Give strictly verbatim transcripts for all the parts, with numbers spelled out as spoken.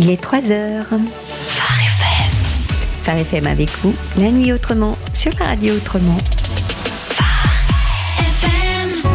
Il est trois heures. Phare F M. Phare F M avec vous, la nuit autrement, sur la radio autrement. Phare F M.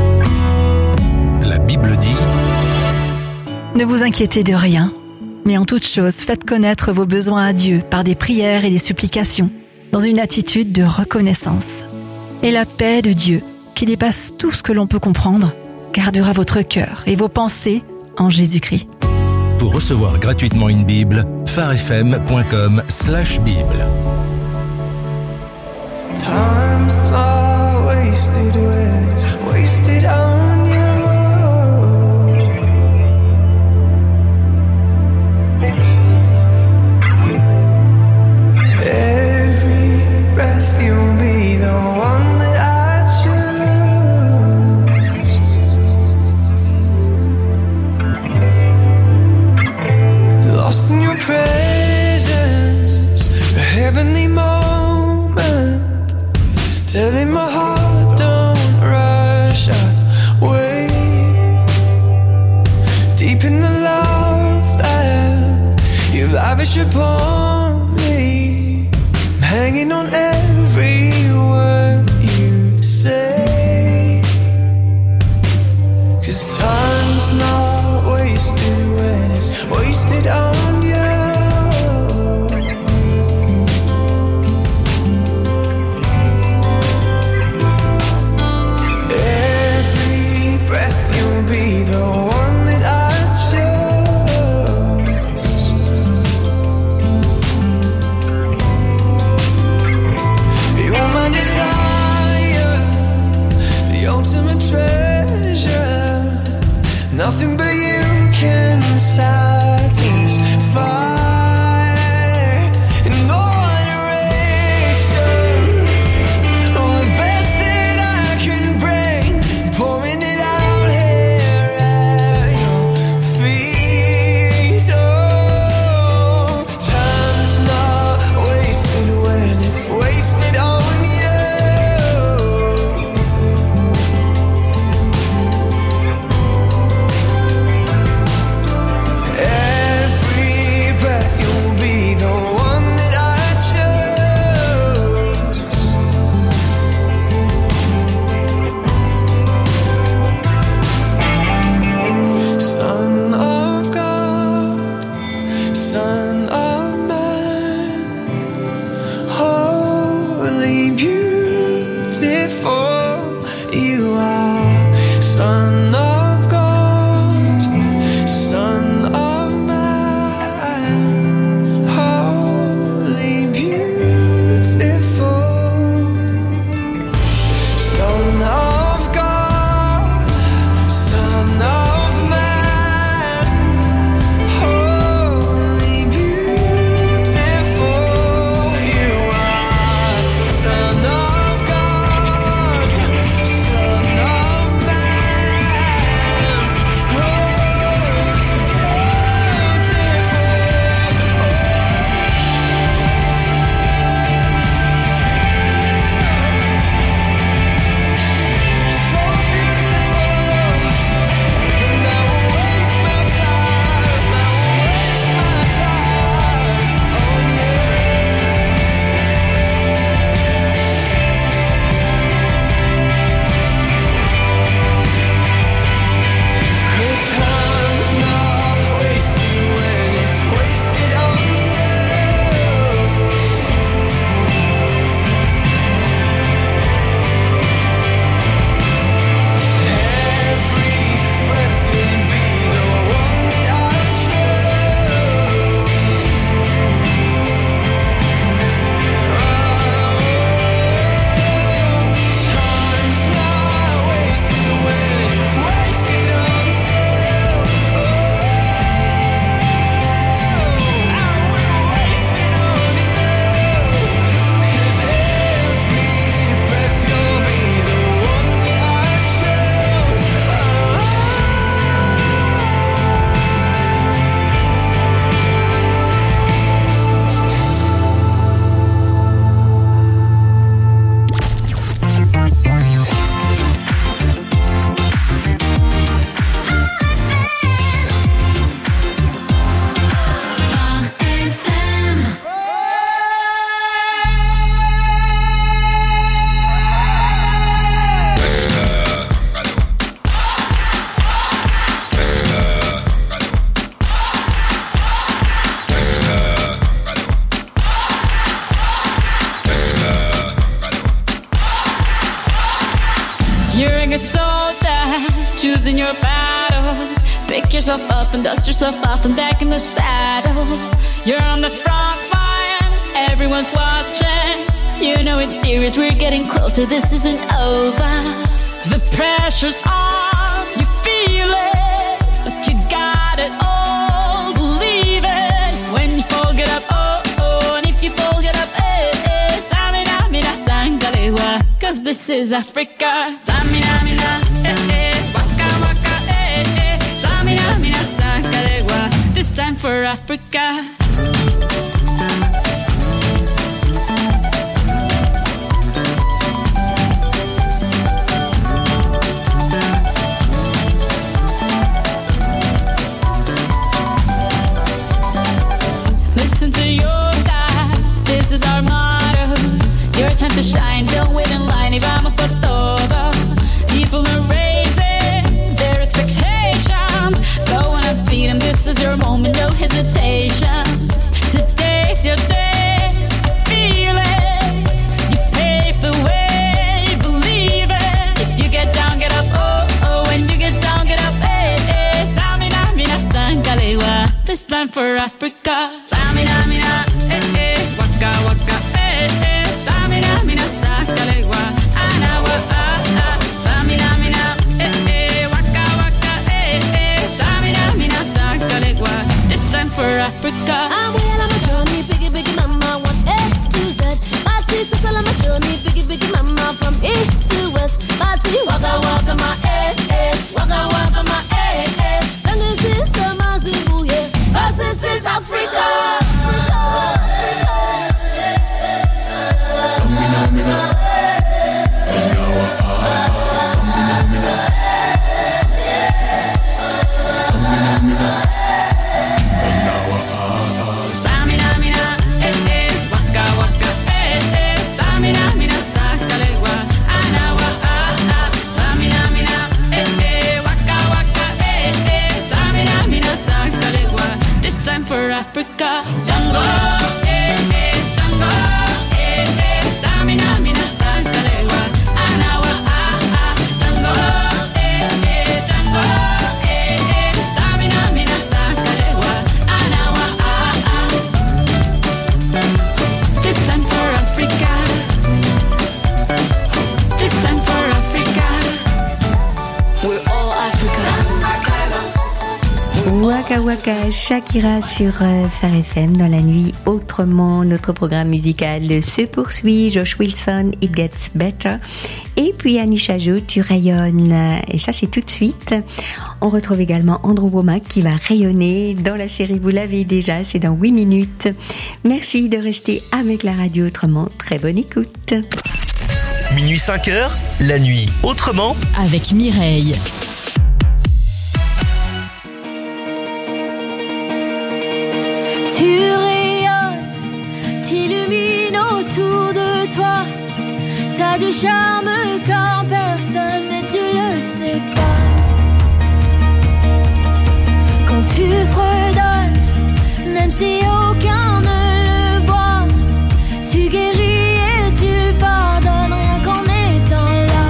La Bible dit... Ne vous inquiétez de rien, mais en toute chose, faites connaître vos besoins à Dieu par des prières et des supplications, dans une attitude de reconnaissance. Et la paix de Dieu, qui dépasse tout ce que l'on peut comprendre, gardera votre cœur et vos pensées en Jésus-Christ. Pour recevoir gratuitement une Bible, pharefm.com slash Bible. Time's not wasted when it's wasted on you. Every breath you'll be the one that I choose. Lost in your presence, a heavenly moment, telling my heart don't rush away. Deep in the love that you lavish upon me, I'm hanging on every word you say. 'Cause time's not wasted when it's wasted on you. rugged soldier, choosing your battle. Pick yourself up and dust yourself off and back in the saddle. You're on the front line, everyone's watching. You know it's serious, we're getting closer, this isn't over. The pressure's on, you feel it, but you got it all, believe it. When you fall, get up, oh, oh, and if you fall, get up, eh, eh. Samina, mina, sangalewa, cause this is Africa. Samina, mina, eh, eh, waka, waka, eh, eh. Samina, mina, sangalewa, this time for Africa. Time to shine, don't wait in line, y vamos por todo. People are raising their expectations. Go on and feed them, this is your moment, no hesitation. Today's your day, feel it. You pave the way, believe it. If you get down, get up, oh, oh. When you get down, get up, eh, eh. Samina, mina, sangalewa, this time for Africa. Samina, mina, eh, eh. Waka, waka, eh, eh. Samina, mina, sangalewa, anawa, ah, ah. Samina, mina, eh, eh. Waka, waka, eh, eh. Samina, mina, sangalewa, this time for Africa. I'm well on my journey, biggie, biggie, mama, one A to Z. My sister's all on my journey, biggie, biggie, mama, from east to west. Party, waka, waka, my eh, eh. Waka, waka, my eh, eh. Tango, sister, mazibu, yeah. Cause this is Africa. Samina, mina, anawa, ah, ah. Samina, mina, Samina, mina, anawa, ah, ah. Samina, mina, eh, eh. Waka, waka, eh, eh. Samina, mina, sangalewa, anawa, ah, ah. Samina, mina, eh, eh. Waka, waka, eh, eh. Samina, mina, sangalewa, this time for Africa. Jungle, eh, eh. Jungle. Samina, mina, sangalewa, anawa, ah, ah. Tango, eh, eh, tango, eh, eh. Samina, mina, sangalewa, anawa, ah, ah. This time for Africa. This time for Africa. We're all Africa. Waka Waka, Shakira sur euh, Phare F M dans la nuit autrement. Notre programme musical se poursuit. Josh Wilson, It Gets Better. Et puis Anisha Jo, Tu rayonnes. Et ça, c'est tout de suite. On retrouve également Andrew Womack qui va rayonner dans la série. Vous l'avez déjà, c'est dans huit minutes. Merci de rester avec la radio autrement. Très bonne écoute. Minuit cinq heures, la nuit autrement. Avec Mireille. Tu rayonnes, t'illumines autour de toi. T'as du charme comme personne, mais tu le sais pas. Quand tu fredonnes, même si aucun ne le voit, tu guéris et tu pardonnes rien qu'en étant là.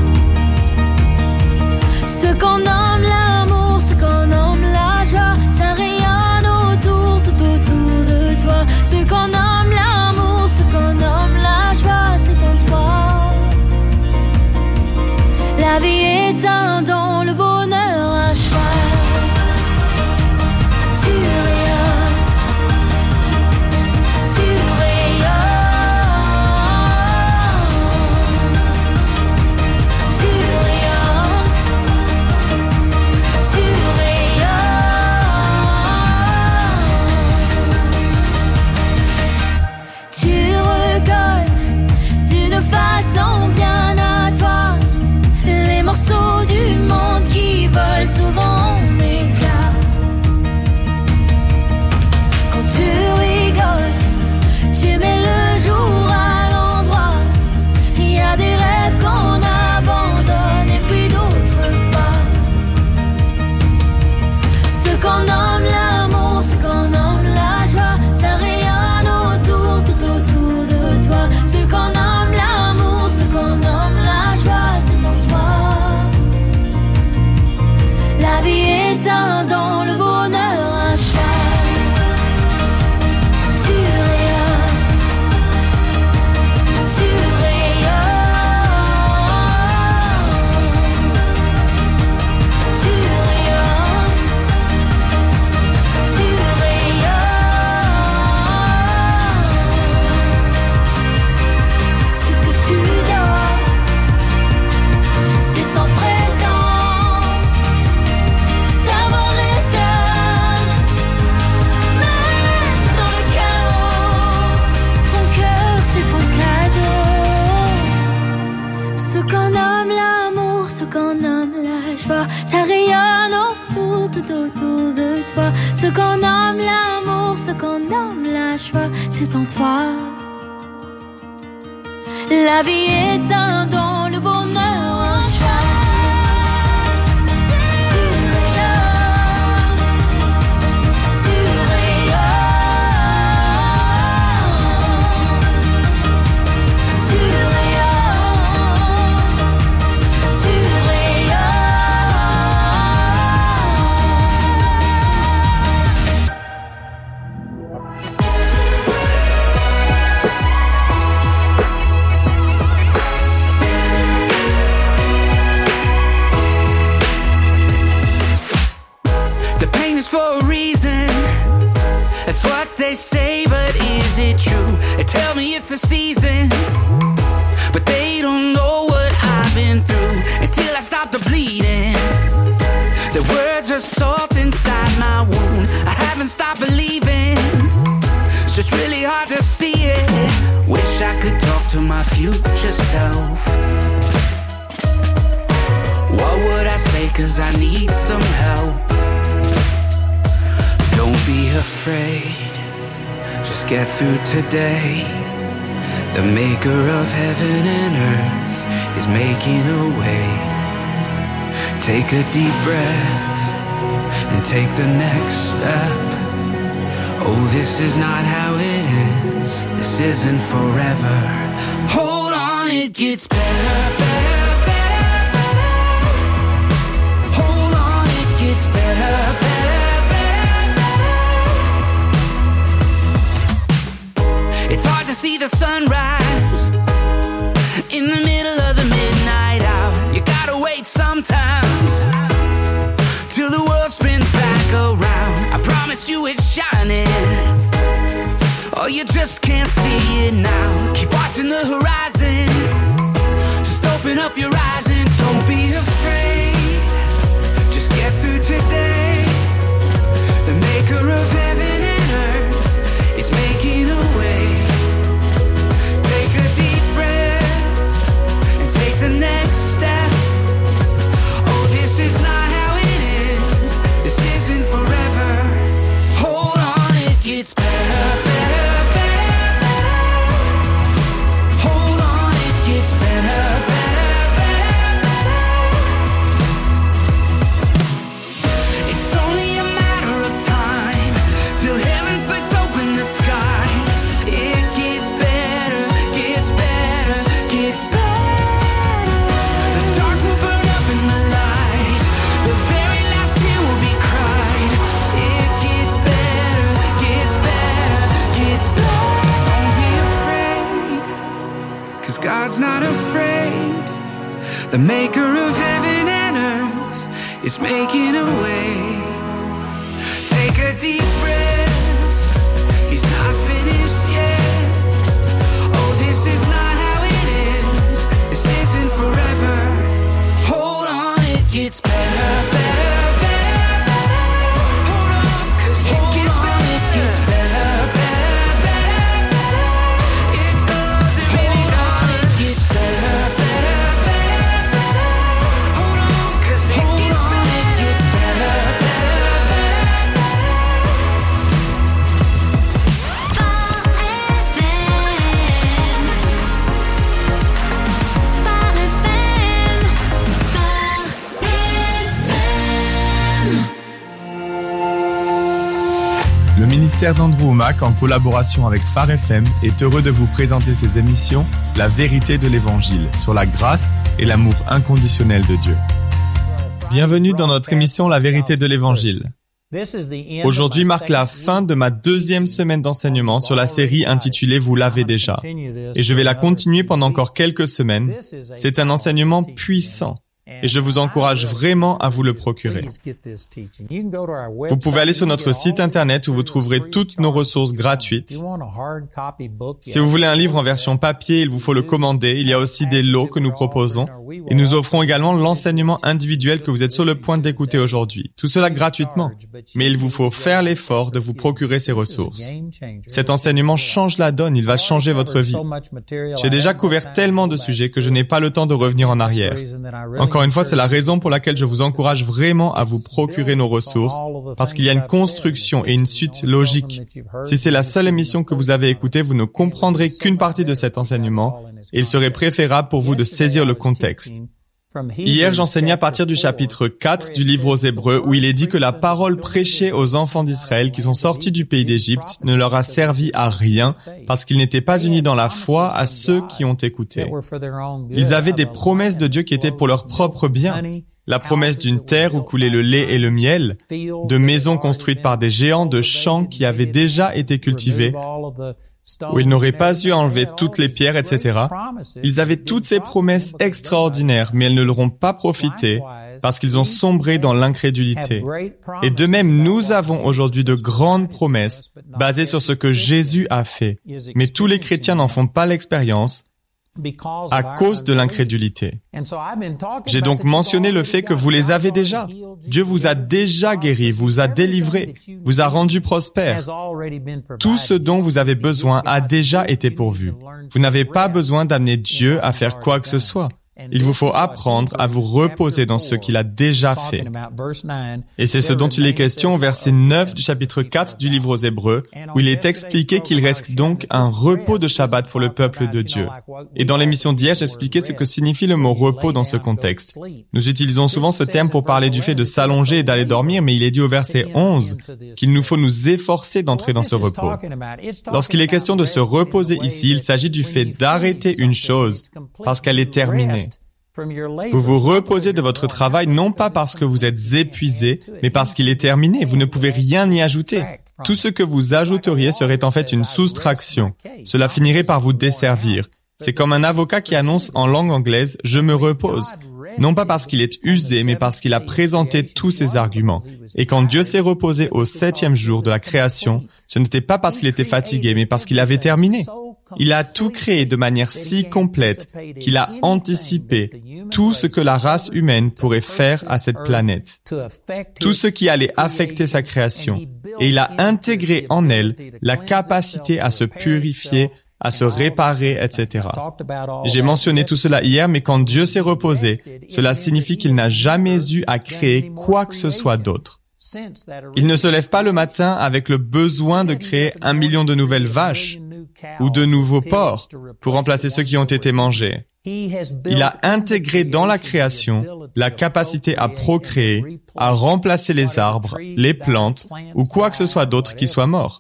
Ce qu'on nomme l'amour, ce qu'on nomme la joie, ça rayonne autour, tout autour de toi. Ce qu'on nomme l'amour, ce qu'on nomme la joie, c'est en toi. La vie est un don, le bonheur un choix. Tu rayonnes, qu'on nomme la joie, ça rayonne autour, tout autour de toi. Ce qu'on nomme l'amour, ce qu'on nomme la joie, c'est en toi. La vie est un don, le bonheur un choix. Tu rayonnes, tu rayonnes, tu rayonnes, tu rayonnes. For a reason, that's what they say, but is it true? They tell me it's a season, but they don't know what I've been through until I stop the bleeding. The words are salt inside my wound. I haven't stopped believing. It's just really hard to see it. Wish I could talk to my future self. What would I say? 'Cause I need some help. Don't be afraid, just get through today. The maker of heaven and earth is making a way. Take a deep breath and take the next step. Oh, this is not how it is, this isn't forever. Hold on, it gets better, better, better, better. Hold on, it gets better, better. It's hard to see the sunrise in the middle of the midnight hour. You gotta wait sometimes till the world spins back around. I promise you it's shining, oh, you just can't see it now. Keep watching the horizon, just open up your eyes and don't be afraid. Just get through today. The maker of heaven and earth is making a way. The next step. Oh, this is not how it is, this isn't forever. Hold on, it gets better, better, better, better. Hold on, it gets better, better, better, better. It's only a matter of time till heaven splits open the sky. It gets better, gets better, gets better. God's not afraid. The maker of heaven and earth is making a way. Take a deep breath, he's not finished yet. Oh, this is not how it ends, this isn't forever. Hold on, it gets better, better, better, better. Hold on, 'cause it gets better, it gets better, better, better, better. It does, it really does. It gets better, better, better, better. Hold on, 'cause it gets better, it gets better, better, Le ministère d'Andrew Wommack, en collaboration avec Phare F M, est heureux de vous présenter ses émissions La vérité de l'Évangile, sur la grâce et l'amour inconditionnel de Dieu. Bienvenue dans notre émission La vérité de l'Évangile. Aujourd'hui marque la fin de ma deuxième semaine d'enseignement sur la série intitulée « Vous l'avez déjà ». Et je vais la continuer pendant encore quelques semaines. C'est un enseignement puissant. Et je vous encourage vraiment à vous le procurer. Vous pouvez aller sur notre site internet où vous trouverez toutes nos ressources gratuites. Si vous voulez un livre en version papier, il vous faut le commander. Il y a aussi des lots que nous proposons. Et nous offrons également l'enseignement individuel que vous êtes sur le point d'écouter aujourd'hui. Tout cela gratuitement. Mais il vous faut faire l'effort de vous procurer ces ressources. Cet enseignement change la donne, il va changer votre vie. J'ai déjà couvert tellement de sujets que je n'ai pas le temps de revenir en arrière. Encore une fois, c'est la raison pour laquelle je vous encourage vraiment à vous procurer nos ressources, parce qu'il y a une construction et une suite logique. Si c'est la seule émission que vous avez écoutée, vous ne comprendrez qu'une partie de cet enseignement, et il serait préférable pour vous de saisir le contexte. Hier, j'enseignais à partir du chapitre quatre du livre aux Hébreux, où il est dit que la parole prêchée aux enfants d'Israël qui sont sortis du pays d'Égypte ne leur a servi à rien, parce qu'ils n'étaient pas unis dans la foi à ceux qui ont écouté. Ils avaient des promesses de Dieu qui étaient pour leur propre bien. La promesse d'une terre où coulait le lait et le miel, de maisons construites par des géants, de champs qui avaient déjà été cultivés, où ils n'auraient pas eu à enlever toutes les pierres, et cetera. Ils avaient toutes ces promesses extraordinaires, mais elles ne leur ont pas profité parce qu'ils ont sombré dans l'incrédulité. Et de même, nous avons aujourd'hui de grandes promesses basées sur ce que Jésus a fait. Mais tous les chrétiens n'en font pas l'expérience à cause de l'incrédulité. J'ai donc mentionné le fait que vous les avez déjà. Dieu vous a déjà guéri, vous a délivré, vous a rendu prospère. Tout ce dont vous avez besoin a déjà été pourvu. Vous n'avez pas besoin d'amener Dieu à faire quoi que ce soit. Il vous faut apprendre à vous reposer dans ce qu'il a déjà fait. Et c'est ce dont il est question au verset neuf du chapitre quatre du livre aux Hébreux, où il est expliqué qu'il reste donc un repos de Shabbat pour le peuple de Dieu. Et dans l'émission d'hier, j'expliquais ce que signifie le mot repos dans ce contexte. Nous utilisons souvent ce terme pour parler du fait de s'allonger et d'aller dormir, mais il est dit au verset onze qu'il nous faut nous efforcer d'entrer dans ce repos. Lorsqu'il est question de se reposer ici, il s'agit du fait d'arrêter une chose parce qu'elle est terminée. Vous vous reposez de votre travail non pas parce que vous êtes épuisé, mais parce qu'il est terminé. Vous ne pouvez rien y ajouter. Tout ce que vous ajouteriez serait en fait une soustraction. Cela finirait par vous desservir. C'est comme un avocat qui annonce en langue anglaise « je me repose ». Non pas parce qu'il est usé, mais parce qu'il a présenté tous ses arguments. Et quand Dieu s'est reposé au septième jour de la création, ce n'était pas parce qu'il était fatigué, mais parce qu'il avait terminé. Il a tout créé de manière si complète qu'il a anticipé tout ce que la race humaine pourrait faire à cette planète, tout ce qui allait affecter sa création, et il a intégré en elle la capacité à se purifier, à se réparer, et cetera. J'ai mentionné tout cela hier, mais quand Dieu s'est reposé, cela signifie qu'il n'a jamais eu à créer quoi que ce soit d'autre. Il ne se lève pas le matin avec le besoin de créer un million de nouvelles vaches ou de nouveaux porcs pour remplacer ceux qui ont été mangés. Il a intégré dans la création la capacité à procréer, à remplacer les arbres, les plantes ou quoi que ce soit d'autre qui soit mort.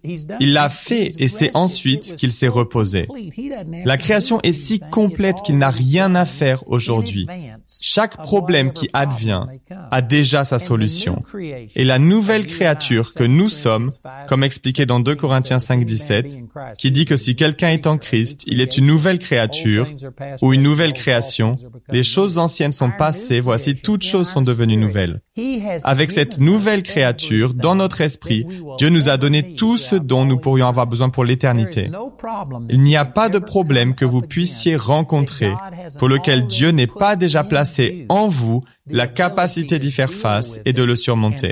Il l'a fait et c'est ensuite qu'il s'est reposé. La création est si complète qu'il n'a rien à faire aujourd'hui. Chaque problème qui advient a déjà sa solution. Et la nouvelle créature que nous sommes, comme expliqué dans deux Corinthiens cinq, dix-sept, qui dit que si quelqu'un est en Christ, il est une nouvelle créature ou une nouvelle création, les choses anciennes sont passées, voici toutes choses sont devenues nouvelles. Avec cette nouvelle créature, dans notre esprit, Dieu nous a donné tout ce dont nous pourrions avoir besoin pour l'éternité. Il n'y a pas de problème que vous puissiez rencontrer pour lequel Dieu n'ait pas déjà placé en vous la capacité d'y faire face et de le surmonter.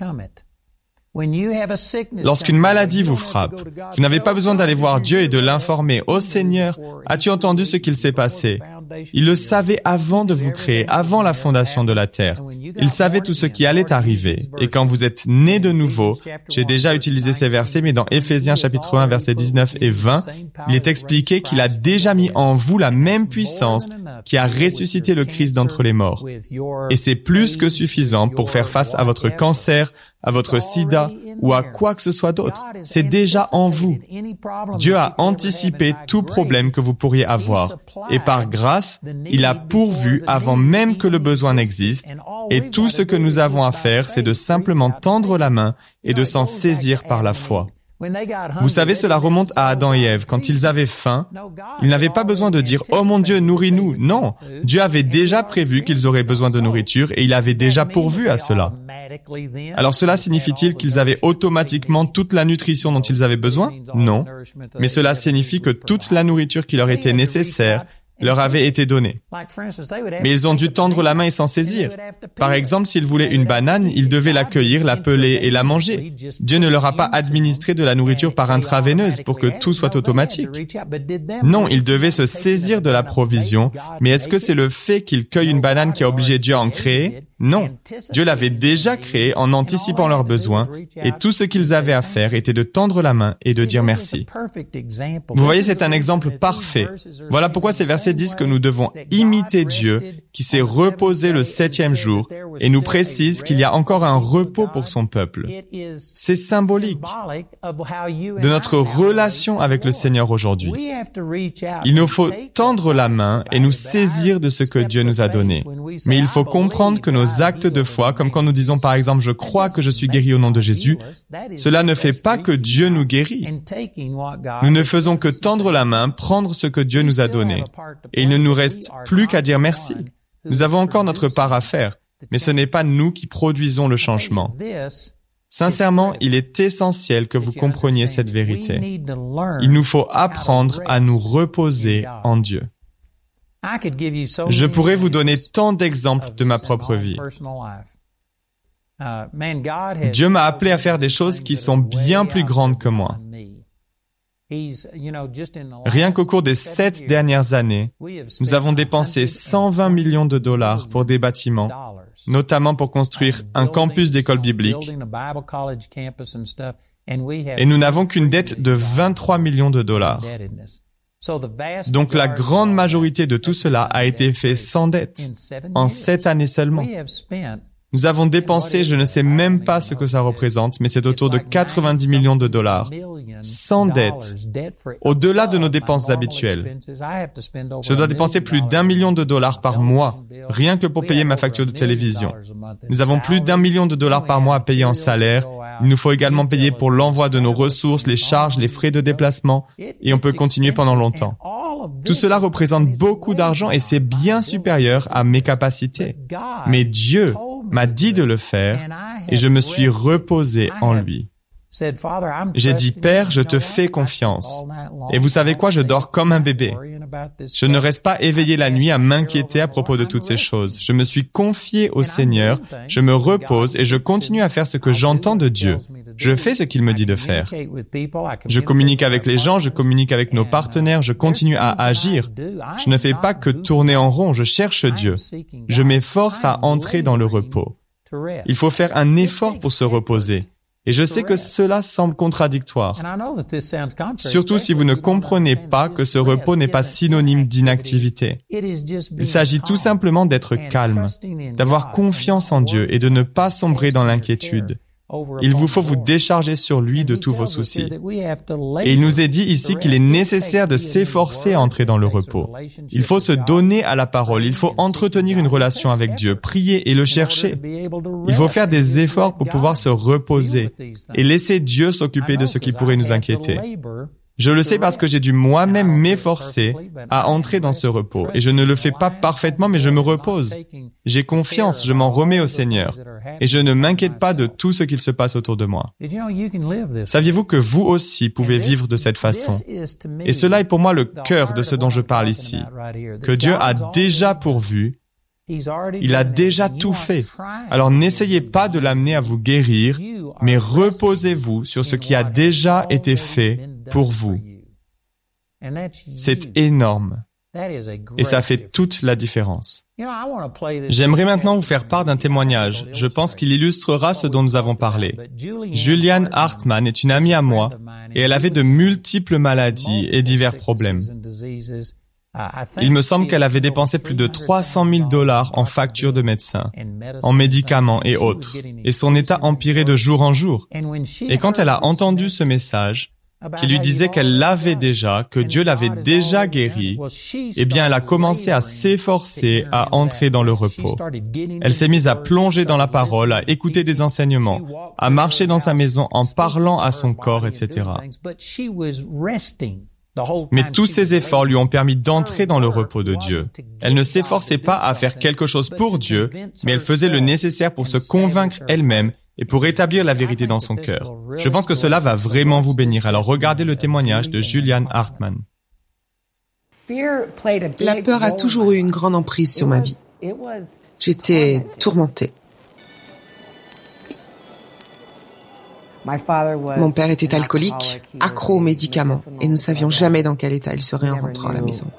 Lorsqu'une maladie vous frappe, vous n'avez pas besoin d'aller voir Dieu et de l'informer. « Oh Seigneur, as-tu entendu ce qu'il s'est passé ?» Il le savait avant de vous créer, avant la fondation de la terre. Il savait tout ce qui allait arriver. Et quand vous êtes né de nouveau, j'ai déjà utilisé ces versets, mais dans Éphésiens chapitre un, versets dix-neuf et vingt, il est expliqué qu'il a déjà mis en vous la même puissance qui a ressuscité le Christ d'entre les morts. Et c'est plus que suffisant pour faire face à votre cancer, à votre sida ou à quoi que ce soit d'autre. C'est déjà en vous. Dieu a anticipé tout problème que vous pourriez avoir. Et par grâce, il a pourvu avant même que le besoin n'existe. Et tout ce que nous avons à faire, c'est de simplement tendre la main et de s'en saisir par la foi. Vous savez, cela remonte à Adam et Ève. Quand ils avaient faim, ils n'avaient pas besoin de dire « Oh mon Dieu, nourris-nous ». Non, Dieu avait déjà prévu qu'ils auraient besoin de nourriture et il avait déjà pourvu à cela. Alors cela signifie-t-il qu'ils avaient automatiquement toute la nutrition dont ils avaient besoin? Non, mais cela signifie que toute la nourriture qui leur était nécessaire leur avait été donné. Mais ils ont dû tendre la main et s'en saisir. Par exemple, s'ils voulaient une banane, ils devaient la cueillir, la peler et la manger. Dieu ne leur a pas administré de la nourriture par intraveineuse pour que tout soit automatique. Non, ils devaient se saisir de la provision, mais est-ce que c'est le fait qu'ils cueillent une banane qui a obligé Dieu à en créer? Non. Dieu l'avait déjà créé en anticipant leurs besoins, et tout ce qu'ils avaient à faire était de tendre la main et de dire merci. Vous voyez, c'est un exemple parfait. Voilà pourquoi ces versets disent que nous devons imiter Dieu, qui s'est reposé le septième jour, et nous précise qu'il y a encore un repos pour son peuple. C'est symbolique de notre relation avec le Seigneur aujourd'hui. Il nous faut tendre la main et nous saisir de ce que Dieu nous a donné. Mais il faut comprendre que nos actes de foi, comme quand nous disons par exemple « Je crois que je suis guéri au nom de Jésus », cela ne fait pas que Dieu nous guérit. Nous ne faisons que tendre la main, prendre ce que Dieu nous a donné. Et il ne nous reste plus qu'à dire merci. Nous avons encore notre part à faire, mais ce n'est pas nous qui produisons le changement. Sincèrement, il est essentiel que vous compreniez cette vérité. Il nous faut apprendre à nous reposer en Dieu. Je pourrais vous donner tant d'exemples de ma propre vie. Dieu m'a appelé à faire des choses qui sont bien plus grandes que moi. Rien qu'au cours des sept dernières années, nous avons dépensé cent vingt millions de dollars pour des bâtiments, notamment pour construire un campus d'école biblique. Et nous n'avons qu'une dette de vingt-trois millions de dollars. Donc la grande majorité de tout cela a été fait sans dette, en sept années seulement. Nous avons dépensé, je ne sais même pas ce que ça représente, mais c'est autour de quatre-vingt-dix millions de dollars, sans dette, au-delà de nos dépenses habituelles. Je dois dépenser plus d'un million de dollars par mois, rien que pour payer ma facture de télévision. Nous avons plus d'un million de dollars par mois à payer en salaire. Il nous faut également payer pour l'envoi de nos ressources, les charges, les frais de déplacement, et on peut continuer pendant longtemps. Tout cela représente beaucoup d'argent et c'est bien supérieur à mes capacités. Mais Dieu m'a dit de le faire et je me suis reposé en lui. J'ai dit, Père, je te fais confiance. Et vous savez quoi, je dors comme un bébé. Je ne reste pas éveillé la nuit à m'inquiéter à propos de toutes ces choses. Je me suis confié au Seigneur, je me repose et je continue à faire ce que j'entends de Dieu. Je fais ce qu'il me dit de faire. Je communique avec les gens, je communique avec nos partenaires, je continue à agir. Je ne fais pas que tourner en rond, je cherche Dieu. Je m'efforce à entrer dans le repos. Il faut faire un effort pour se reposer. Et je sais que cela semble contradictoire, surtout si vous ne comprenez pas que ce repos n'est pas synonyme d'inactivité. Il s'agit tout simplement d'être calme, d'avoir confiance en Dieu et de ne pas sombrer dans l'inquiétude. Il vous faut vous décharger sur lui de tous vos soucis. Et il nous est dit ici qu'il est nécessaire de s'efforcer à entrer dans le repos. Il faut se donner à la parole, il faut entretenir une relation avec Dieu, prier et le chercher. Il faut faire des efforts pour pouvoir se reposer et laisser Dieu s'occuper de ce qui pourrait nous inquiéter. Je le sais parce que j'ai dû moi-même m'efforcer à entrer dans ce repos. Et je ne le fais pas parfaitement, mais je me repose. J'ai confiance, je m'en remets au Seigneur. Et je ne m'inquiète pas de tout ce qu'il se passe autour de moi. Saviez-vous que vous aussi pouvez vivre de cette façon? Et cela est pour moi le cœur de ce dont je parle ici. Que Dieu a déjà pourvu. Il a déjà tout fait. Alors n'essayez pas de l'amener à vous guérir, mais reposez-vous sur ce qui a déjà été fait pour vous. C'est énorme. Et ça fait toute la différence. J'aimerais maintenant vous faire part d'un témoignage. Je pense qu'il illustrera ce dont nous avons parlé. Julianne Hartman est une amie à moi et elle avait de multiples maladies et divers problèmes. Il me semble qu'elle avait dépensé plus de trois cent mille dollars en factures de médecins, en médicaments et autres, et son état empirait de jour en jour. Et quand elle a entendu ce message, qui lui disait qu'elle l'avait déjà, que Dieu l'avait déjà guérie, eh bien elle a commencé à s'efforcer à entrer dans le repos. Elle s'est mise à plonger dans la parole, à écouter des enseignements, à marcher dans sa maison en parlant à son corps, et cetera. Mais tous ces efforts lui ont permis d'entrer dans le repos de Dieu. Elle ne s'efforçait pas à faire quelque chose pour Dieu, mais elle faisait le nécessaire pour se convaincre elle-même et pour établir la vérité dans son cœur. Je pense que cela va vraiment vous bénir. Alors regardez le témoignage de Julianne Hartman. La peur a toujours eu une grande emprise sur ma vie. J'étais tourmentée. Mon père était alcoolique, accro aux médicaments, et nous ne savions jamais dans quel état il serait en rentrant à la maison.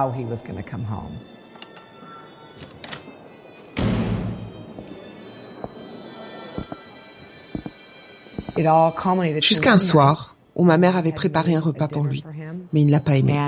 Jusqu'à un soir où ma mère avait préparé un repas pour lui, mais il ne l'a pas aimé.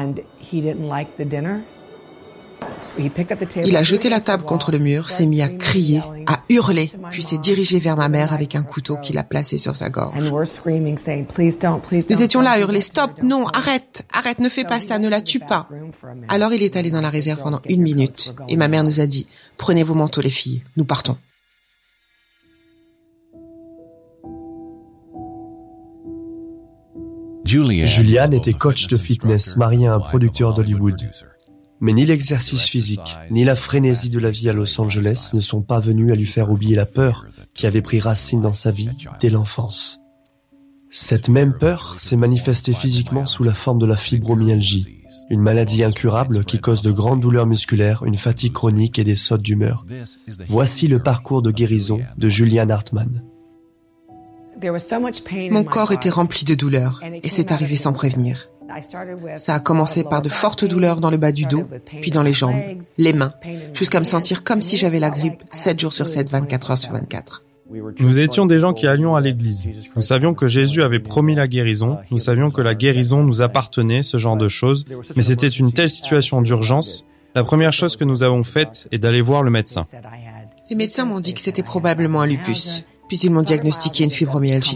Il a jeté la table contre le mur, s'est mis à crier, à hurler, puis s'est dirigé vers ma mère avec un couteau qu'il a placé sur sa gorge. Nous étions là à hurler « Stop, non, arrête, arrête, ne fais pas ça, ne la tue pas !» Alors il est allé dans la réserve pendant une minute et ma mère nous a dit « Prenez vos manteaux les filles, nous partons ». Julianne était coach de fitness, mariée à un producteur d'Hollywood. Mais ni l'exercice physique, ni la frénésie de la vie à Los Angeles ne sont pas venus à lui faire oublier la peur qui avait pris racine dans sa vie dès l'enfance. Cette même peur s'est manifestée physiquement sous la forme de la fibromyalgie, une maladie incurable qui cause de grandes douleurs musculaires, une fatigue chronique et des sautes d'humeur. Voici le parcours de guérison de Julianne Hartman. Mon corps était rempli de douleurs et c'est arrivé sans prévenir. Ça a commencé par de fortes douleurs dans le bas du dos, puis dans les jambes, les mains, jusqu'à me sentir comme si j'avais la grippe sept jours sur sept, vingt-quatre heures sur vingt-quatre. Nous étions des gens qui allions à l'église. Nous savions que Jésus avait promis la guérison, nous savions que la guérison nous appartenait, ce genre de choses, mais c'était une telle situation d'urgence. La première chose que nous avons faite est d'aller voir le médecin. Les médecins m'ont dit que c'était probablement un lupus. Puis ils m'ont diagnostiqué une fibromyalgie.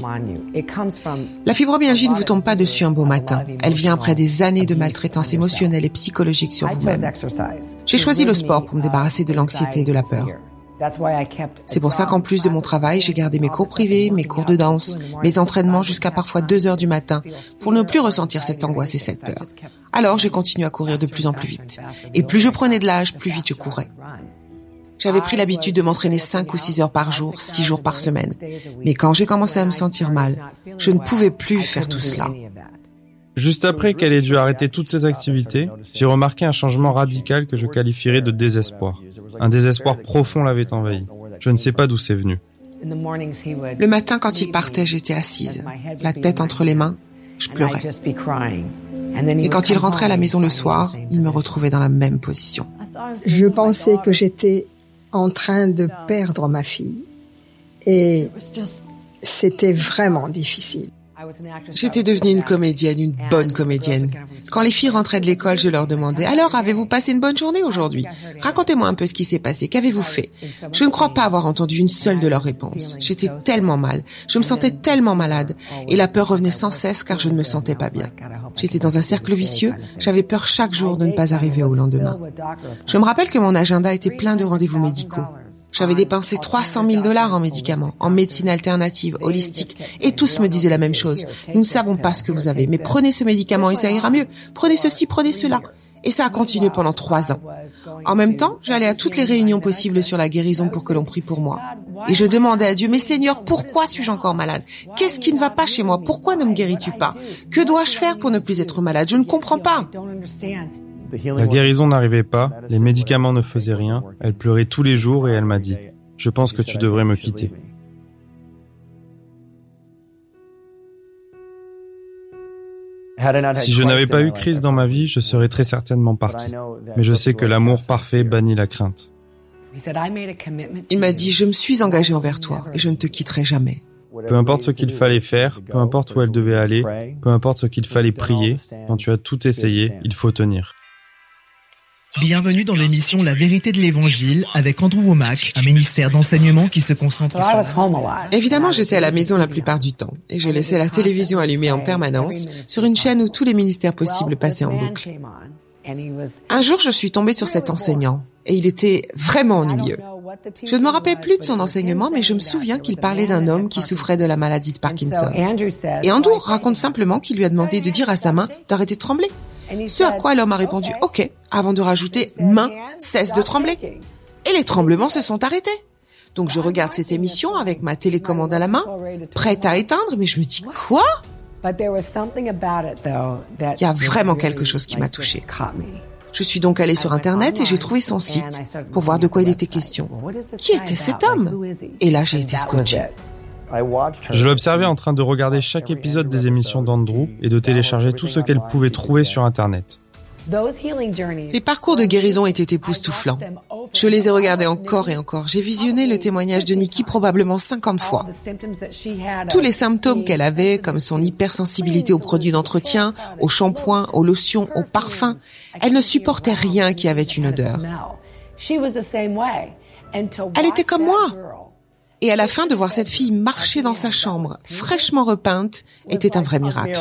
La fibromyalgie ne vous tombe pas dessus un beau matin. Elle vient après des années de maltraitance émotionnelle et psychologique sur vous-même. J'ai choisi le sport pour me débarrasser de l'anxiété et de la peur. C'est pour ça qu'en plus de mon travail, j'ai gardé mes cours privés, mes cours de danse, mes entraînements jusqu'à parfois deux heures du matin pour ne plus ressentir cette angoisse et cette peur. Alors j'ai continué à courir de plus en plus vite. Et plus je prenais de l'âge, plus vite je courais. J'avais pris l'habitude de m'entraîner cinq ou six heures par jour, six jours par semaine. Mais quand j'ai commencé à me sentir mal, je ne pouvais plus faire tout cela. Juste après qu'elle ait dû arrêter toutes ses activités, j'ai remarqué un changement radical que je qualifierais de désespoir. Un désespoir profond l'avait envahi. Je ne sais pas d'où c'est venu. Le matin, quand il partait, j'étais assise, la tête entre les mains, je pleurais. Et quand il rentrait à la maison le soir, il me retrouvait dans la même position. Je pensais que j'étais en train de perdre ma fille. Et c'était vraiment difficile. J'étais devenue une comédienne, une bonne comédienne. Quand les filles rentraient de l'école, je leur demandais « Alors, avez-vous passé une bonne journée aujourd'hui ? Racontez-moi un peu ce qui s'est passé, qu'avez-vous fait ?» Je ne crois pas avoir entendu une seule de leurs réponses. J'étais tellement mal, je me sentais tellement malade, et la peur revenait sans cesse car je ne me sentais pas bien. J'étais dans un cercle vicieux, j'avais peur chaque jour de ne pas arriver au lendemain. Je me rappelle que mon agenda était plein de rendez-vous médicaux. J'avais dépensé trois cent mille dollars en médicaments, en médecine alternative, holistique, et tous me disaient la même chose. Nous ne savons pas ce que vous avez, mais prenez ce médicament et ça ira mieux. Prenez ceci, prenez cela. Et ça a continué pendant trois ans. En même temps, j'allais à toutes les réunions possibles sur la guérison pour que l'on prie pour moi. Et je demandais à Dieu, mais Seigneur, pourquoi suis-je encore malade? Qu'est-ce qui ne va pas chez moi? Pourquoi ne me guéris-tu pas? Que dois-je faire pour ne plus être malade? Je ne comprends pas. La guérison n'arrivait pas, les médicaments ne faisaient rien, elle pleurait tous les jours et elle m'a dit « Je pense que tu devrais me quitter ». Si je n'avais pas eu Christ dans ma vie, je serais très certainement parti. Mais je sais que l'amour parfait bannit la crainte. Il m'a dit « Je me suis engagé envers toi et je ne te quitterai jamais ». Peu importe ce qu'il fallait faire, peu importe où elle devait aller, peu importe ce qu'il fallait prier, quand tu as tout essayé, il faut tenir. Bienvenue dans l'émission La Vérité de l'Évangile avec Andrew Womack, un ministère d'enseignement qui se concentre sur... Évidemment, j'étais à la maison la plupart du temps et je laissais la télévision allumée en permanence sur une chaîne où tous les ministères possibles passaient en boucle. Un jour, je suis tombée sur cet enseignant et il était vraiment ennuyeux. Je ne me rappelle plus de son enseignement, mais je me souviens qu'il parlait d'un homme qui souffrait de la maladie de Parkinson. Et Andrew raconte simplement qu'il lui a demandé de dire à sa main d'arrêter de trembler. Ce à quoi l'homme a répondu « Ok », avant de rajouter « Main, cesse de trembler ». Et les tremblements se sont arrêtés. Donc je regarde cette émission avec ma télécommande à la main, prête à éteindre, mais je me dis « Quoi ?» Il y a vraiment quelque chose qui m'a touchée. Je suis donc allée sur Internet et j'ai trouvé son site pour voir de quoi il était question. Qui était cet homme? Et là, j'ai été scotchée. Je l'observais en train de regarder chaque épisode des émissions d'Andrew et de télécharger tout ce qu'elle pouvait trouver sur Internet. Les parcours de guérison étaient époustouflants. Je les ai regardés encore et encore. J'ai visionné le témoignage de Nikki probablement cinquante fois. Tous les symptômes qu'elle avait, comme son hypersensibilité aux produits d'entretien, aux shampoings, aux lotions, aux parfums, elle ne supportait rien qui avait une odeur. Elle était comme moi. Et à la fin, de voir cette fille marcher dans sa chambre, fraîchement repeinte, était un vrai miracle.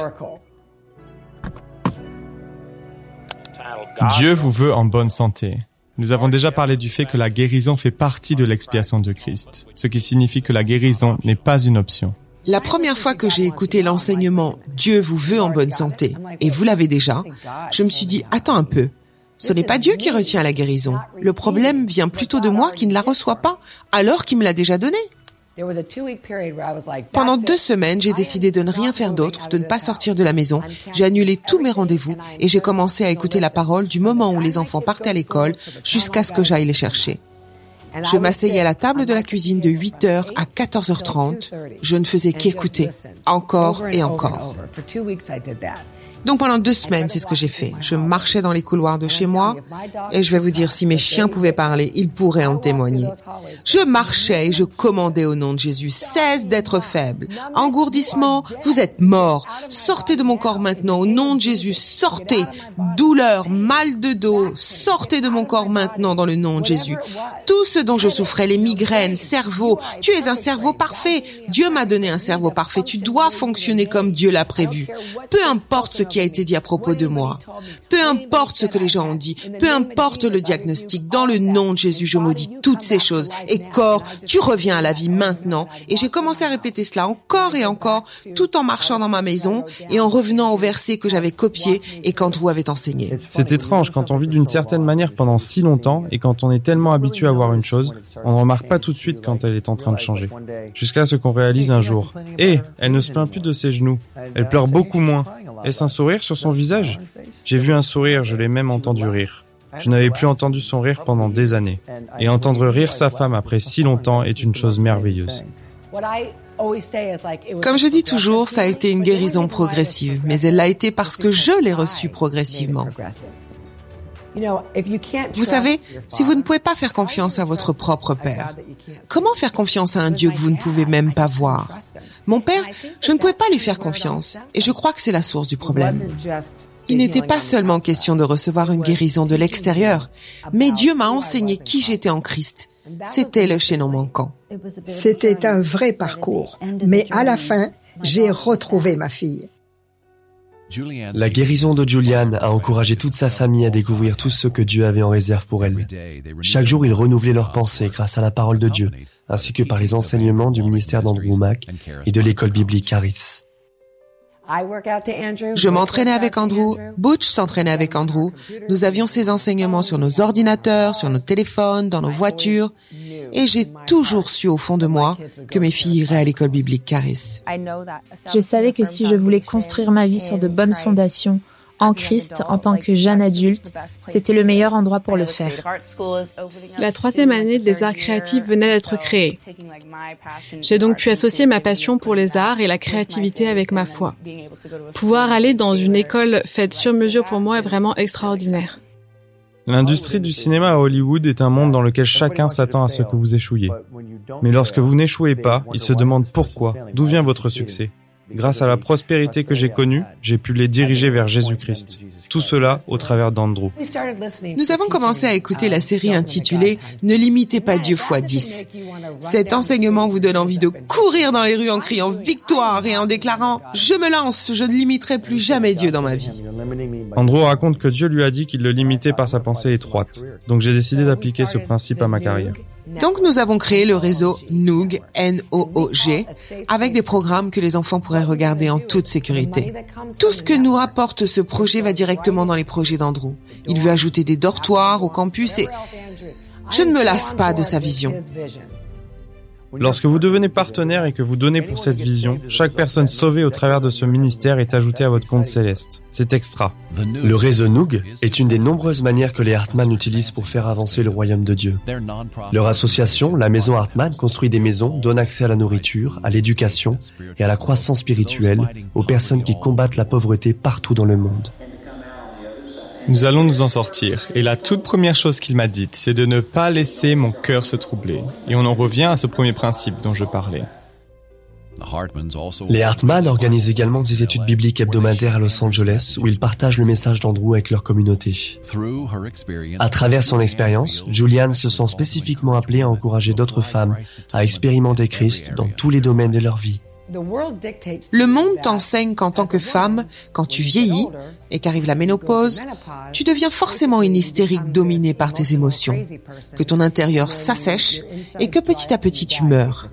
Dieu vous veut en bonne santé. Nous avons déjà parlé du fait que la guérison fait partie de l'expiation de Christ, ce qui signifie que la guérison n'est pas une option. La première fois que j'ai écouté l'enseignement « Dieu vous veut en bonne santé » et vous l'avez déjà, je me suis dit « Attends un peu, ce n'est pas Dieu qui retient la guérison. Le problème vient plutôt de moi qui ne la reçois pas, alors qu'il me l'a déjà donnée. » Pendant deux semaines, j'ai décidé de ne rien faire d'autre, de ne pas sortir de la maison. J'ai annulé tous mes rendez-vous et j'ai commencé à écouter la parole du moment où les enfants partaient à l'école jusqu'à ce que j'aille les chercher. Je m'asseyais à la table de la cuisine de huit heures à quatorze heures trente. Je ne faisais qu'écouter, encore et encore. Donc pendant deux semaines, c'est ce que j'ai fait. Je marchais dans les couloirs de chez moi et je vais vous dire, si mes chiens pouvaient parler, ils pourraient en témoigner. Je marchais et je commandais au nom de Jésus, cesse d'être faible. Engourdissement, vous êtes mort. Sortez de mon corps maintenant au nom de Jésus, sortez. Douleur, mal de dos, sortez de mon corps maintenant dans le nom de Jésus. Tout ce dont je souffrais, les migraines, cerveau, tu es un cerveau parfait. Dieu m'a donné un cerveau parfait. Tu dois fonctionner comme Dieu l'a prévu. Peu importe ce qui a été dit à propos de moi. Peu importe ce que les gens ont dit. Peu importe le diagnostic. Dans le nom de Jésus, je maudis toutes ces choses. Et corps, tu reviens à la vie maintenant. Et j'ai commencé à répéter cela encore et encore, tout en marchant dans ma maison et en revenant au verset que j'avais copié et qu'Andrew avait enseigné. C'est étrange quand on vit d'une certaine manière pendant si longtemps et quand on est tellement habitué à voir une chose, on ne remarque pas tout de suite quand elle est en train de changer. Jusqu'à ce qu'on réalise un jour. Eh, elle ne se plaint plus de ses genoux. Elle pleure beaucoup moins. Est-ce un sourire sur son visage? J'ai vu un sourire, je l'ai même entendu rire. Je n'avais plus entendu son rire pendant des années. Et entendre rire sa femme après si longtemps est une chose merveilleuse. Comme je dis toujours, ça a été une guérison progressive, mais elle l'a été parce que je l'ai reçue progressivement. Vous savez, si vous ne pouvez pas faire confiance à votre propre père, comment faire confiance à un Dieu que vous ne pouvez même pas voir? Mon père, je ne pouvais pas lui faire confiance, et je crois que c'est la source du problème. Il n'était pas seulement question de recevoir une guérison de l'extérieur, mais Dieu m'a enseigné qui j'étais en Christ. C'était le chaînon manquant. C'était un vrai parcours, mais à la fin, j'ai retrouvé ma fille. La guérison de Julian a encouragé toute sa famille à découvrir tout ce que Dieu avait en réserve pour elle. Chaque jour, ils renouvelaient leurs pensées grâce à la parole de Dieu, ainsi que par les enseignements du ministère d'Andrew Wommack et de l'école biblique Charis. Je m'entraînais avec Andrew, Butch s'entraînait avec Andrew. Nous avions ces enseignements sur nos ordinateurs, sur nos téléphones, dans nos voitures. Et j'ai toujours su au fond de moi que mes filles iraient à l'école biblique Charis. Je savais que si je voulais construire ma vie sur de bonnes fondations, en Christ, en tant que jeune adulte, c'était le meilleur endroit pour le faire. La troisième année des arts créatifs venait d'être créée. J'ai donc pu associer ma passion pour les arts et la créativité avec ma foi. Pouvoir aller dans une école faite sur mesure pour moi est vraiment extraordinaire. L'industrie du cinéma à Hollywood est un monde dans lequel chacun s'attend à ce que vous échouiez. Mais lorsque vous n'échouez pas, ils se demandent pourquoi, d'où vient votre succès. Grâce à la prospérité que j'ai connue, j'ai pu les diriger vers Jésus-Christ. Tout cela au travers d'Andrew. Nous avons commencé à écouter la série intitulée « Ne limitez pas Dieu fois dix ». Cet enseignement vous donne envie de courir dans les rues en criant « Victoire » et en déclarant « Je me lance, je ne limiterai plus jamais Dieu dans ma vie ». Andrew raconte que Dieu lui a dit qu'il le limitait par sa pensée étroite. Donc j'ai décidé d'appliquer ce principe à ma carrière. Donc nous avons créé le réseau Noog, N O O G, avec des programmes que les enfants pourraient regarder en toute sécurité. Tout ce que nous rapporte ce projet va directement dans les projets d'Andrew. Il veut ajouter des dortoirs au campus et je ne me lasse pas de sa vision. Lorsque vous devenez partenaire et que vous donnez pour cette vision, chaque personne sauvée au travers de ce ministère est ajoutée à votre compte céleste. C'est extra. Le réseau Noog est une des nombreuses manières que les Hartman utilisent pour faire avancer le royaume de Dieu. Leur association, la Maison Hartman, construit des maisons, donne accès à la nourriture, à l'éducation et à la croissance spirituelle aux personnes qui combattent la pauvreté partout dans le monde. Nous allons nous en sortir. Et la toute première chose qu'il m'a dite, c'est de ne pas laisser mon cœur se troubler. Et on en revient à ce premier principe dont je parlais. Les Hartman organisent également des études bibliques hebdomadaires à Los Angeles où ils partagent le message d'Andrew avec leur communauté. À travers son expérience, Julianne se sent spécifiquement appelée à encourager d'autres femmes à expérimenter Christ dans tous les domaines de leur vie. Le monde t'enseigne qu'en tant que femme, quand tu vieillis et qu'arrive la ménopause, tu deviens forcément une hystérique dominée par tes émotions, que ton intérieur s'assèche et que petit à petit tu meurs.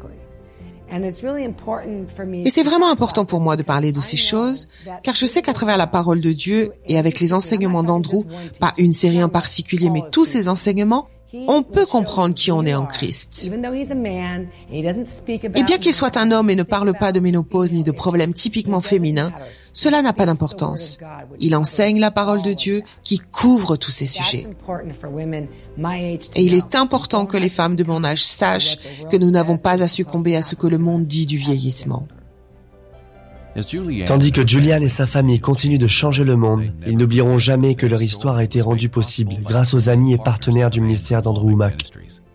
Et c'est vraiment important pour moi de parler de ces choses, car je sais qu'à travers la parole de Dieu et avec les enseignements d'Andrew, pas une série en particulier, mais tous ces enseignements, on peut comprendre qui on est en Christ. Et bien qu'il soit un homme et ne parle pas de ménopause ni de problèmes typiquement féminins, cela n'a pas d'importance. Il enseigne la parole de Dieu qui couvre tous ces sujets. Et il est important que les femmes de mon âge sachent que nous n'avons pas à succomber à ce que le monde dit du vieillissement. Tandis que Julianne et sa famille continuent de changer le monde, ils n'oublieront jamais que leur histoire a été rendue possible grâce aux amis et partenaires du ministère d'Andrew Wommack.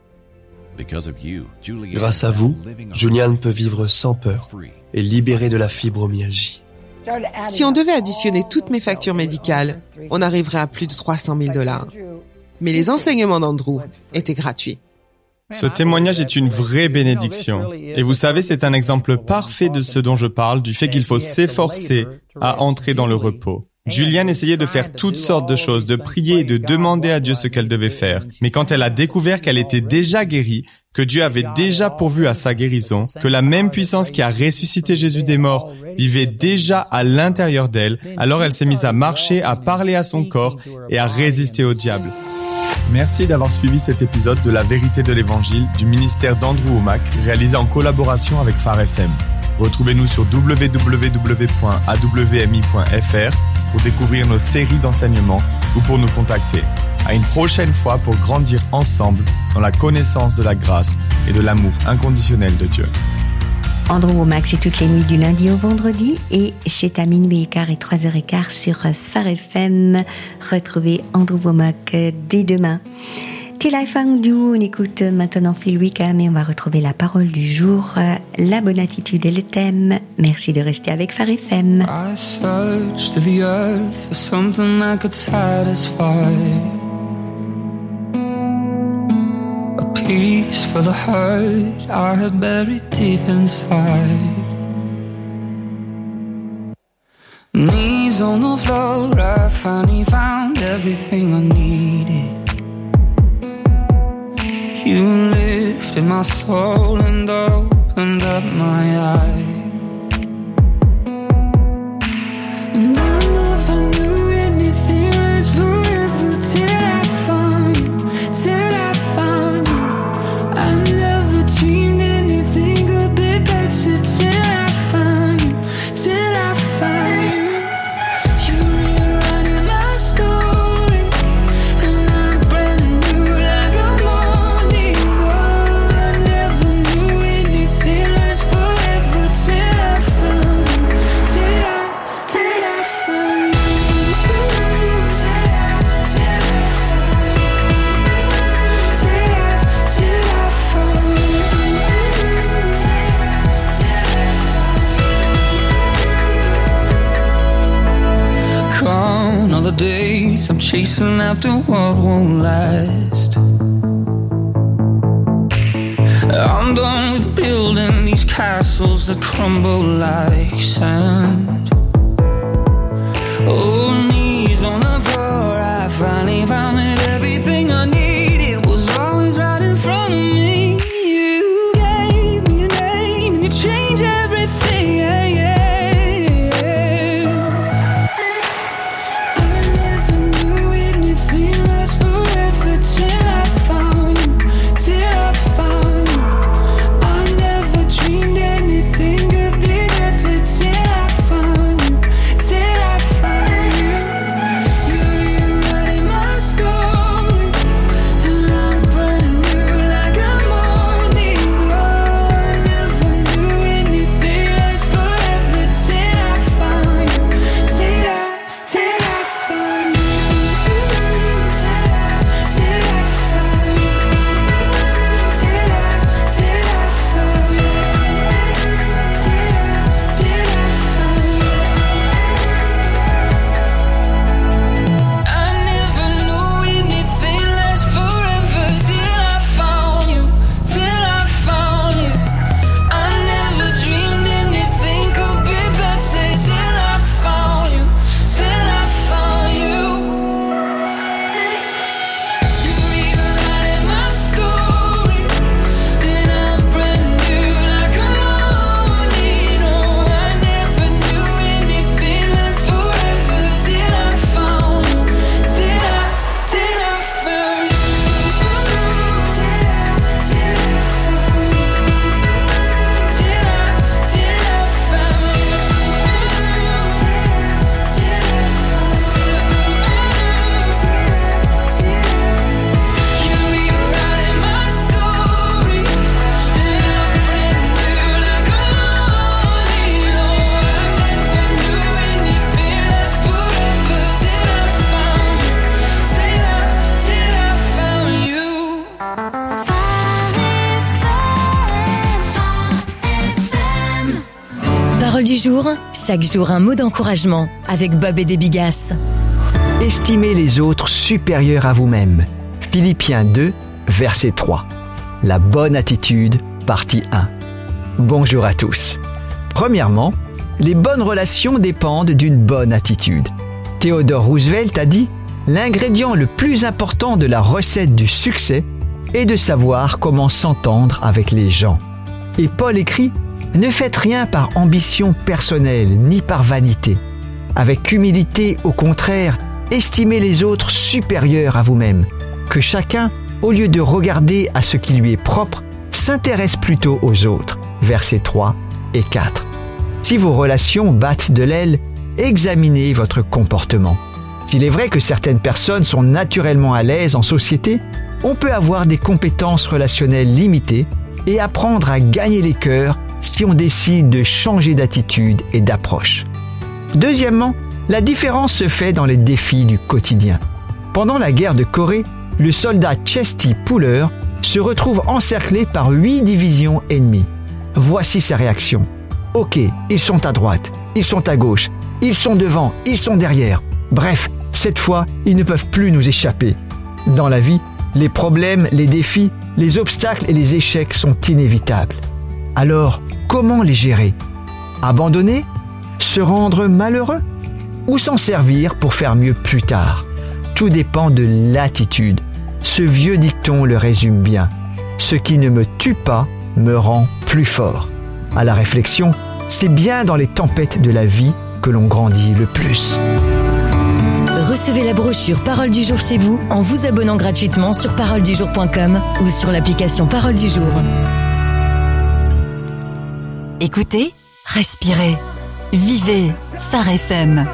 Grâce à vous, Julianne peut vivre sans peur et libérée de la fibromyalgie. Si on devait additionner toutes mes factures médicales, on arriverait à plus de trois cent mille dollars. Mais les enseignements d'Andrew étaient gratuits. Ce témoignage est une vraie bénédiction. Et vous savez, c'est un exemple parfait de ce dont je parle, du fait qu'il faut s'efforcer à entrer dans le repos. Julianne essayait de faire toutes sortes de choses, de prier et de demander à Dieu ce qu'elle devait faire. Mais quand elle a découvert qu'elle était déjà guérie, que Dieu avait déjà pourvu à sa guérison, que la même puissance qui a ressuscité Jésus des morts vivait déjà à l'intérieur d'elle, alors elle s'est mise à marcher, à parler à son corps et à résister au diable. Merci d'avoir suivi cet épisode de La Vérité de l'Évangile du ministère d'Andrew Wommack, réalisé en collaboration avec Phare F M. Retrouvez-nous sur w w w point a w m i point f r pour découvrir nos séries d'enseignements ou pour nous contacter. À une prochaine fois pour grandir ensemble dans la connaissance de la grâce et de l'amour inconditionnel de Dieu. Andrew Wommack, c'est toutes les nuits du lundi au vendredi et c'est à minuit et quart et trois heures et quart sur Phare F M. Retrouvez Andrew Wommack dès demain. Till I Found You, on écoute maintenant Phil Wickham et on va retrouver la parole du jour, la bonne attitude et le thème. Merci de rester avec Phare F M. I searched the earth for something that could satisfy. Peace for the hurt I had buried deep inside. Knees on the floor, I finally found everything I needed. You lifted my soul and opened up my eyes. And I never knew anything lasts forever till I found you, till I found you. I never dreamed anything could be better till I found you, till I found you. You're rewriting my story, and I'm brand new like a morning glow. I never knew anything lasts forever till I found you, till I, till I found you, till I, till I found you, till I, till I found you, gone all the days I'm chasing after what won't last. I'm done with building these castles that crumble like sand. Oh, knees on the floor, I finally found that everything I needed was always right in front of me. You gave me a name and you changed everything, yeah, yeah, yeah. I never knew anything lasts forever till I found you, till I found you. I Parole du jour, chaque jour un mot d'encouragement avec Bob et des Bigasses. Estimez les autres supérieurs à vous-même. Philippiens deux, verset trois. La bonne attitude, partie un. Bonjour à tous. Premièrement, les bonnes relations dépendent d'une bonne attitude. Theodore Roosevelt a dit « L'ingrédient le plus important de la recette du succès est de savoir comment s'entendre avec les gens. » Et Paul écrit « Ne faites rien par ambition personnelle ni par vanité. Avec humilité, au contraire, estimez les autres supérieurs à vous-même. Que chacun, au lieu de regarder à ce qui lui est propre, s'intéresse plutôt aux autres. » Versets trois et quatre. Si vos relations battent de l'aile, examinez votre comportement. S'il est vrai que certaines personnes sont naturellement à l'aise en société, on peut avoir des compétences relationnelles limitées et apprendre à gagner les cœurs si on décide de changer d'attitude et d'approche. Deuxièmement, la différence se fait dans les défis du quotidien. Pendant la guerre de Corée, le soldat Chesty Puller se retrouve encerclé par huit divisions ennemies. Voici sa réaction. Ok, ils sont à droite, ils sont à gauche, ils sont devant, ils sont derrière. Bref, cette fois, ils ne peuvent plus nous échapper. Dans la vie, les problèmes, les défis, les obstacles et les échecs sont inévitables. Alors, comment les gérer? Abandonner? Se rendre malheureux? Ou s'en servir pour faire mieux plus tard? Tout dépend de l'attitude. Ce vieux dicton le résume bien. Ce qui ne me tue pas me rend plus fort. À la réflexion, c'est bien dans les tempêtes de la vie que l'on grandit le plus. Recevez la brochure Parole du jour chez vous en vous abonnant gratuitement sur parole du jour point com ou sur l'application Parole du jour. Écoutez, respirez, vivez Phare F M.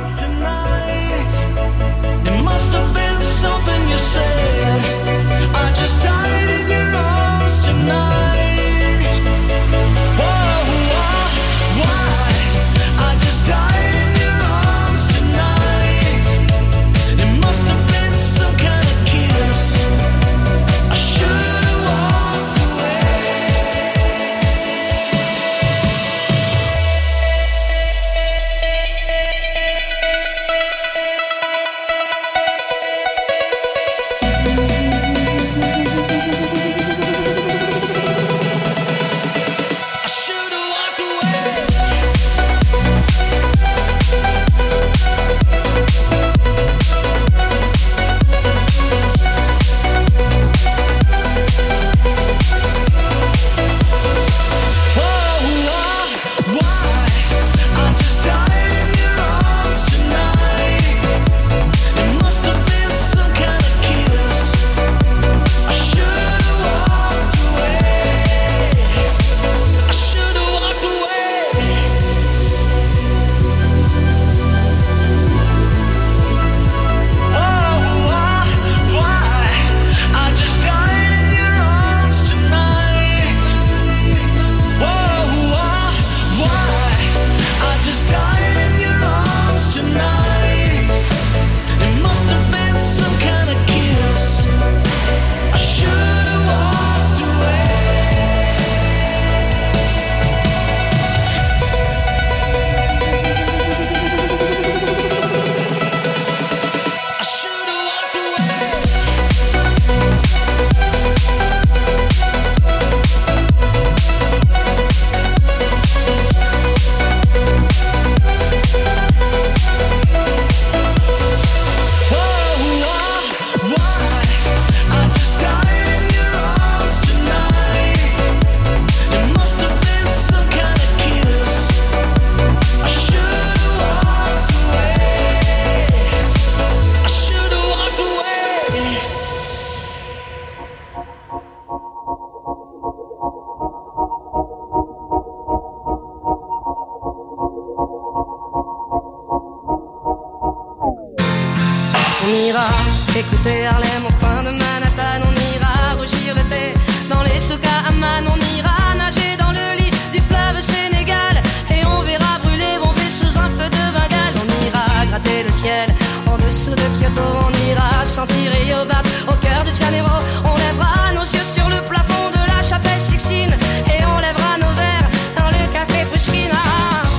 On ira écouter Harlem au coin de Manhattan. On ira rougir le thé dans les souks à Amman. On ira nager dans le lit du fleuve Sénégal. Et on verra brûler Bombay sous un feu de Bengale. On ira gratter le ciel en dessous de Kyoto. On ira sentir Yobat au cœur de Janeiro. On lèvera nos yeux sur le plafond de la chapelle Sixtine. Et on lèvera nos verres dans le café Pushkina.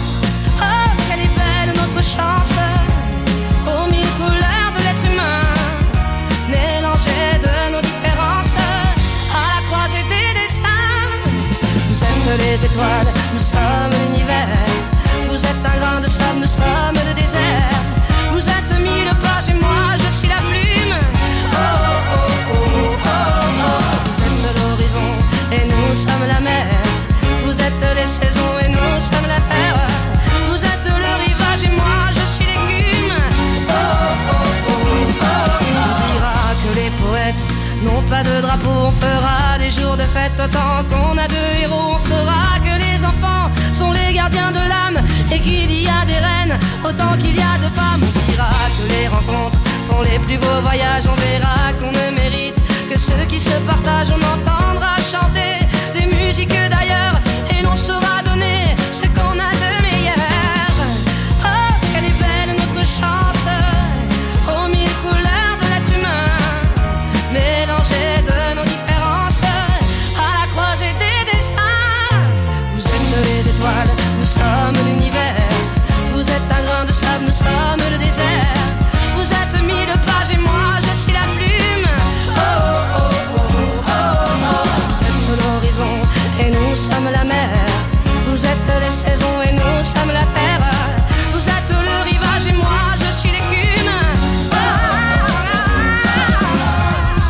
les étoiles, nous sommes l'univers. Vous êtes un grain de sable, nous sommes le désert. Vous êtes mille pages et moi je suis la plume. Oh oh oh oh oh oh. Vous êtes l'horizon et nous sommes la mer. Vous êtes les saisons et nous sommes la terre. Vous êtes le rivage et moi je suis l'écume. Oh oh oh oh oh. On dira que les poètes n'ont pas de drapeau, on fera des jours de fête autant qu'on a de héros. On saura que les enfants sont les gardiens de l'âme et qu'il y a des reines autant qu'il y a de femmes. On dira que les rencontres font les plus beaux voyages. On verra qu'on ne mérite que ceux qui se partagent. On entendra chanter des musiques d'ailleurs et l'on saura donner ce qu'on a de meilleur. Oh, quelle est belle notre chance, aux mille couleurs de l'être humain, mélangées de nos différences, à la croisée des destins. Vous êtes les étoiles, nous sommes l'univers. Vous êtes un grain de sable, nous sommes le désert. Vous êtes mille pages et moi je suis la plume. Oh oh oh oh oh oh. Vous êtes l'horizon et nous sommes la mer. Vous êtes les saisons et nous sommes la terre. Vous êtes le rivage et moi je suis l'écume. Oh, oh, oh, oh.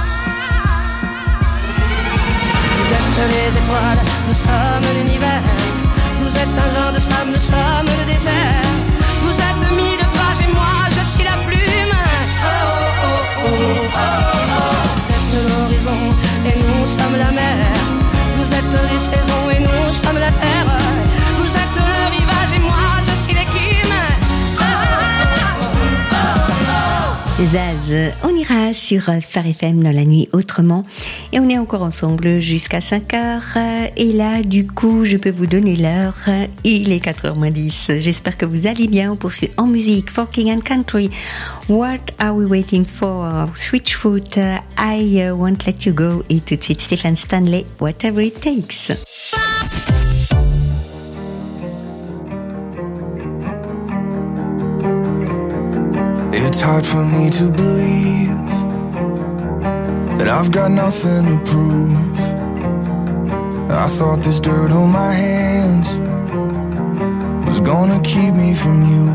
Vous êtes les étoiles, nous sommes l'univers. Vous êtes un grain de sable, nous sommes le désert. Vous êtes mille pages et moi je suis la plume. Oh oh oh oh oh. Vous êtes l'horizon et nous sommes la mer. Vous êtes les saisons et nous sommes la terre. Vous êtes le rivage et moi je suis l'écume. Oh oh oh oh oh. Zaz, on ira sur Phare F M dans la nuit autrement et on est encore ensemble jusqu'à cinq heures et là du coup je peux vous donner l'heure, il est quatre heures moins dix. J'espère que vous allez bien. On poursuit en musique, Folking and Country. What are we waiting for? Switchfoot, I Won't Let You Go et tout de suite Stephen Stanley, Whatever It Takes. It's hard for me to believe that I've got nothing to prove. I thought this dirt on my hands was gonna keep me from you.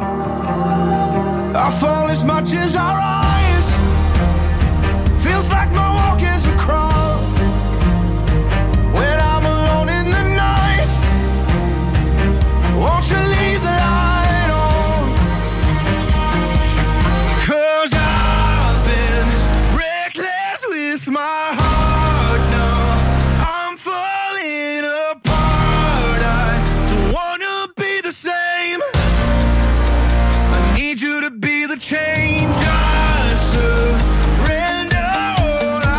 I fall as much as I rise. Feels like my walk is a crawl. When I'm alone in the night, won't you leave the light on? 'Cause I've been reckless with my heart now. I'm falling apart. I don't wanna be the same. I need you to be the change. I surrender all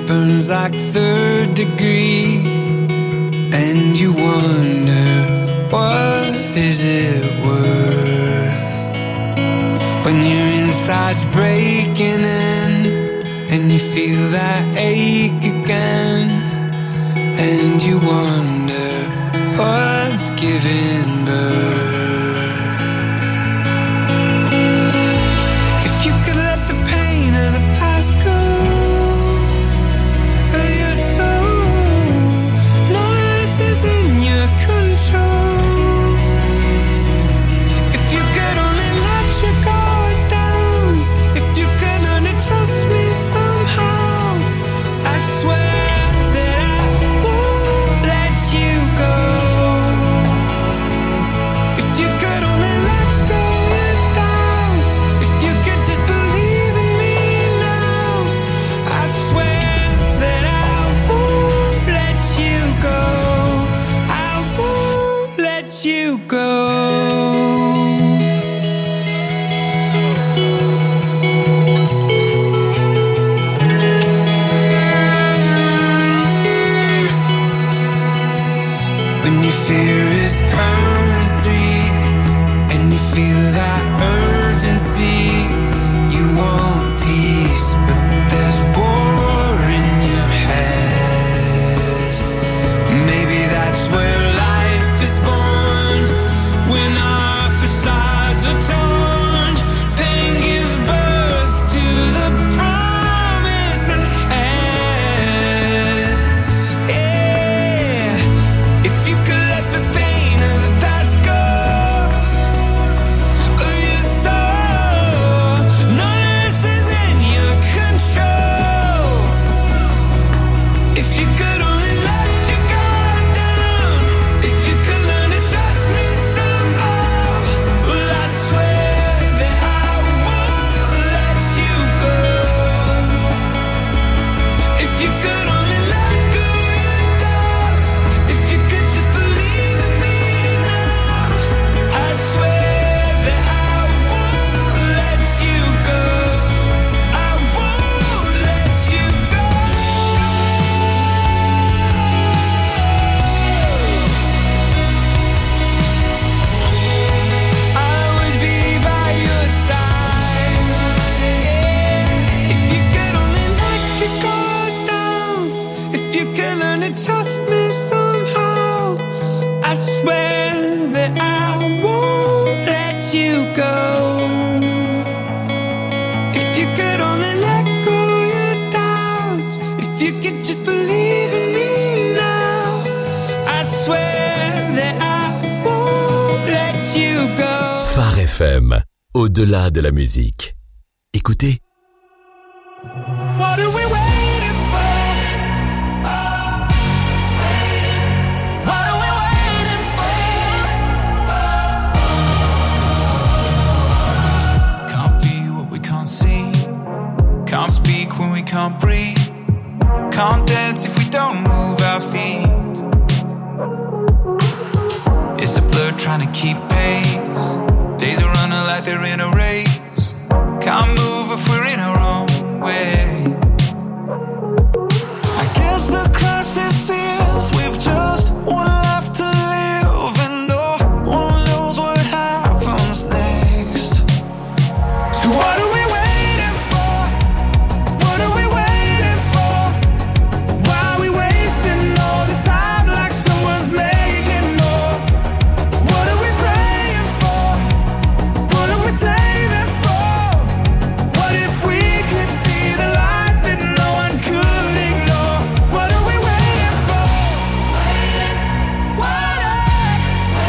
burns like third degree, and you wonder, what is it worth? When your inside's breaking in, and you feel that ache again, and you wonder, what's giving birth? If you could let the pain of the past go, is in your control. If you could only let your guard down, if you could learn to trust me somehow, I swear that I won't let you go. If you could only let go of doubt, if you could just believe in me now, I swear that I won't let you go. Let you go. When your fear is currency and you feel that urgency, you want peace, but there's war in your head. Maybe that's where life is born. When our facades are torn, pain gives birth to the promise ahead. Yeah, if you could let the pain of the past go, of your soul, none of this is in your control. If you could only let your guard down, if you could learn to trust me somehow, well, I swear that I won't let you go. If you could only let go your doubts, if you could just believe in me now, I swear that I won't let you go. I won't let you go. I'll always be by your side. Yeah. If you could only let your guard down, if you could learn to trust me somehow, I swear that I won't let you go. If you could only let go your doubts, if you could just believe in me now, I swear that I won't let you go. Phare F M, au-delà de la musique. Écoutez. What are we waiting for? What are we waiting for? Can't be what we can't see. Can't speak when we can't breathe. Can't dance if we don't move our feet. It's a blur trying to keep pace. Days are running like they're in a race. Can't move if we're in our own way. I guess the crisis is we've just one life to live, and no one knows what happens next. So what are we waiting for? What are we waiting for? Why are we wasting all the time like someone's making more? What are we praying for? What are we saving for? What if we could be the light that no one could ignore? What are we waiting for? What are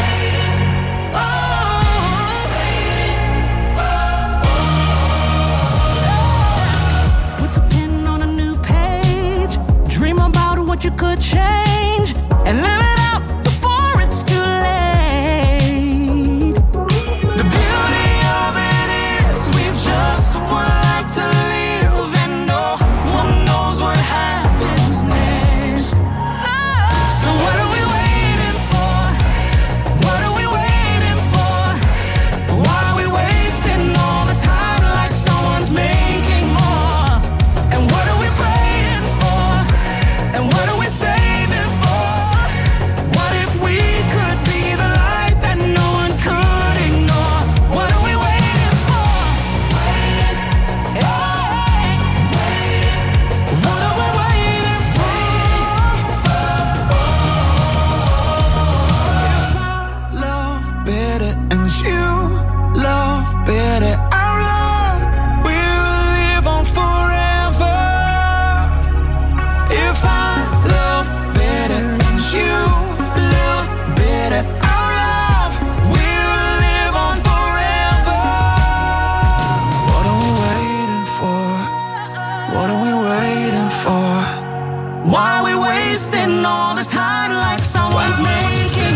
oh. Put the pen on a new page. Dream about what you could change and live it out before it's too late. The beauty of it is we've just one life to live, and no one knows what happens next. So what are we waiting for? What are we waiting for? Why are we wasting all the time like someone's making more? And what are we praying for? the tide like someone's making